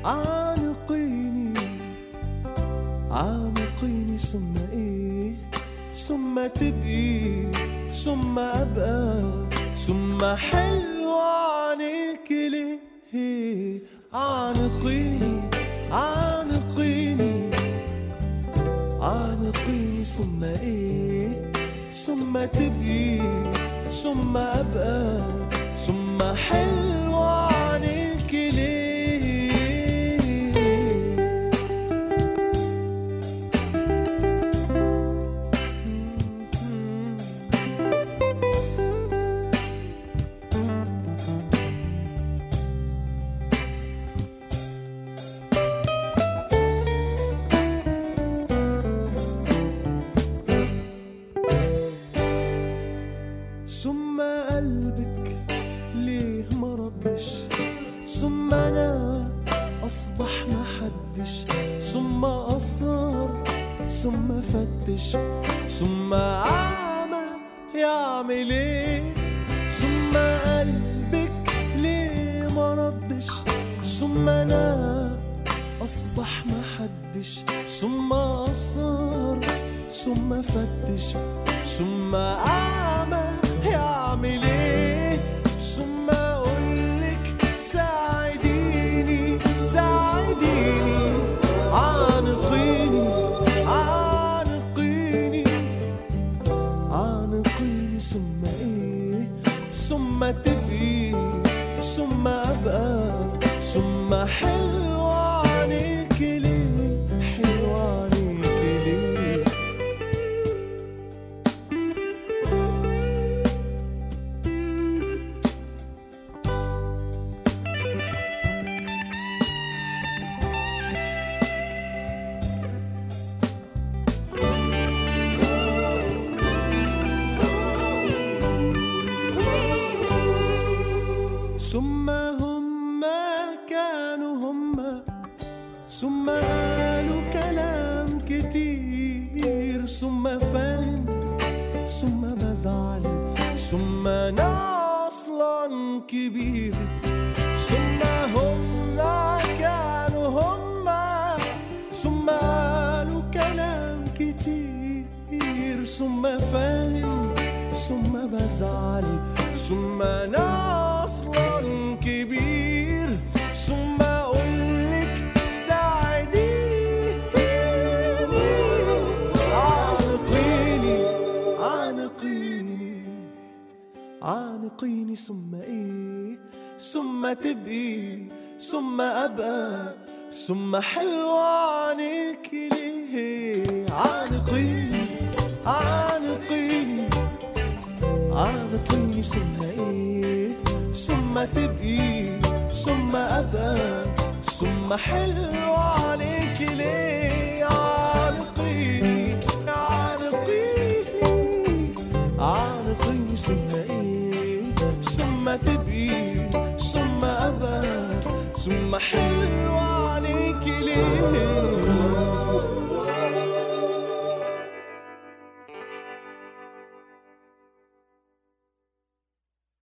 عانقيني عانقيني ثم ايه، ثم تبقي، ثم ابقى، ثم حلو عنيك ليه. عانقيني عانقيني عانقيني ثم ايه، ثم تبقي، ثم ابقى، ثم حلو عنيك ليه. ثم قلبك ليه مردش، ثم انا اصبح محدش، ثم اصر، ثم فتش، ثم اعمى يعمل ايه. ثم قلبك ليه مردش، ثم انا اصبح محدش، ثم اصر، ثم فتش، ثم اعمى يعمل ايه. ثم اقولك ساعديني ساعديني، عانقيني عانقيني عانقيني ثم ايه، ثم تبقي، ثم ابقى، ثم حلو عنيك ليه، حلو عنيك ليه. ثم هما كانوا هما، ثم قالوا كلام كتير، ثم فهم، ثم بزعل، ثم انا اصلا كبير. ثم هما كانوا هما، ثم قالوا كلام كتير، ثم فهم، ثم بزعل، ثم انا اصلا كبير. ثم اقولك ساعديني، عانقيني عانقيني عانقيني ثم ايه، ثم تبقي، ثم ابقى، ثم حلو عنيك ليه. عانقيني عانقيني عانقيني ثم ايه، ثم تبقي، ثم ابقى، ثم حلو عليك ليه. عانقيني عانقيني عانقيني ثم ايه، ثم تبقي، ثم ابقى، ثم حلو عليك ليه.